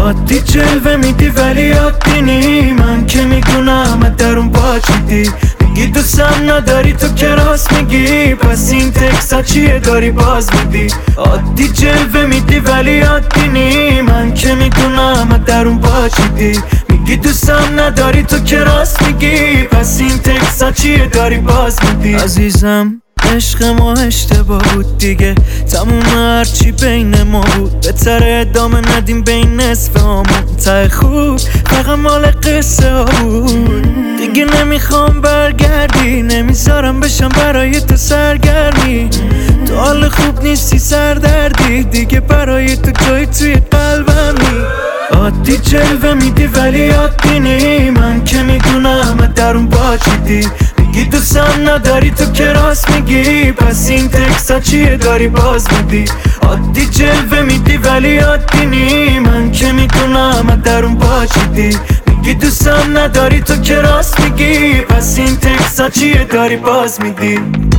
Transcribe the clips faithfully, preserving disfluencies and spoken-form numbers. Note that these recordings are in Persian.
عادی جلوه میدی ولی عادی نی، من که میدونم درون باچیدی. میگی دوستم نداری تو که راست میگی، پس این تکسا چیه داری باز میدی. عادی جلوه میدی ولی عادی نی، من که میدونم درون باچیدی. میگی دوستم نداری تو که راست میگی، پس این تکسا چیه داری باز میدی. عزیزم عشق ما اشتباه بود دیگه، تموم هرچی بین ما بود. بهتر ادامه ندیم بین نصف همون، ته خوب فقط مال قصه ها بود. دیگه نمیخوام برگردی، نمیذارم بشم برای تو سرگرمی. تو حال خوب نیستی سردردی، دیگه برای تو جای توی قلبمی. عادی جلوه میدی ولی عادی نی، من که میدونم درون باچیدی. میگی دوستم نداری تو که راست میگی، پس این تکسا چیه داری باز میدی. عادی جلوه میدی ولی عادی نی، من که میدونم درون باچیدی. میگی دوستم نداری تو که راست میگی، پس این تکسا چیه داری باز میدی.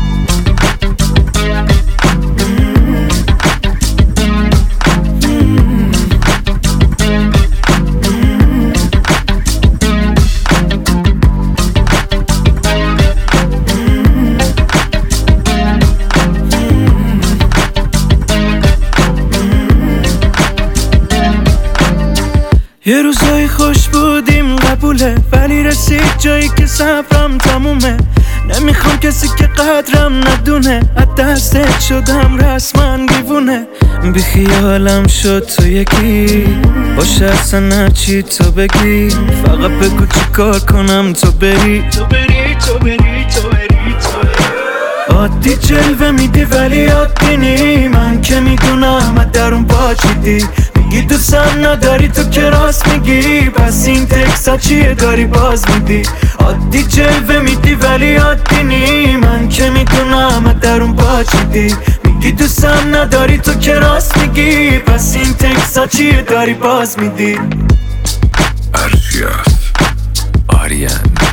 یه روزای خوش بودیم قبوله، ولی رسید جایی که صبرم تمومه. نمیخوام کسی که قدرم ندونه، از دستت شدم رسما دیوونه. بی خیالم شد تو یکی، باشه اصلا هرچی تو بگی. فقط بگو چی کار کنم تو بری تو بری تو بری تو بری تو بری. عادی جلوه میدی ولی عادی نی، من که میدونم درون باچیدی. میگی دوستم نداری تو که راست میگی، پس این تکسا چیه داری باز میدی. عادی جلوه میدی ولی عادی نی، من که میدونم درون باچیدی. میگی دوستم نداری تو که راست میگی، پس این تکسا چیه داری باز میدی. ارشیاس آریان